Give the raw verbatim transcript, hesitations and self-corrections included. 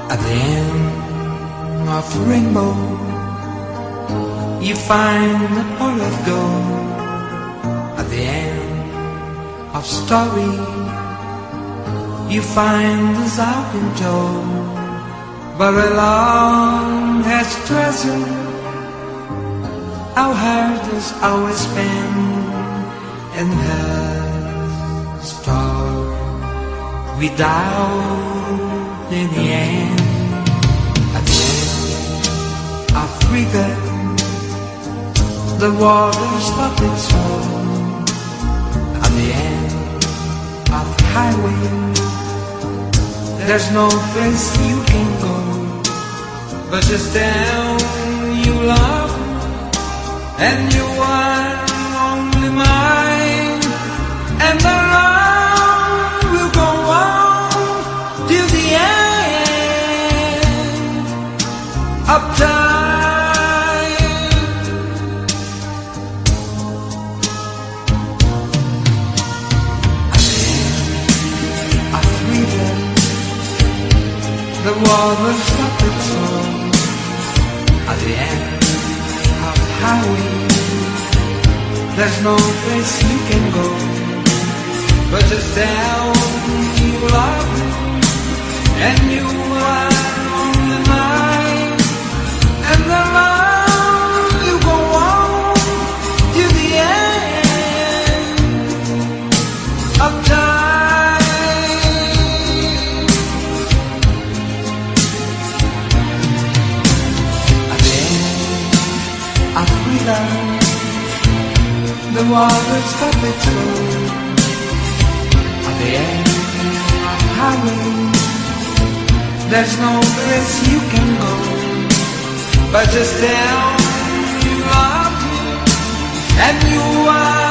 At the end of the rainbow, you find the pot of gold. At the end of story, you find the Zarpin Joe. But along has treasure, our heart has always been in her story. Without in the end, at the end of river, the water stopped its flow. At the end of highway, there's no place you can go, but just down you love, and you are only mine, and the love will go on till the end of time. At the end of river, the water stopped its flow. At the end of highway, there's no place you can go, but just down you love, and you are only mine, and the love you go on to the end of time. At the end of river, the water stopped its flow. At the end of highway, there's no place you can go, but just down you love me, and you are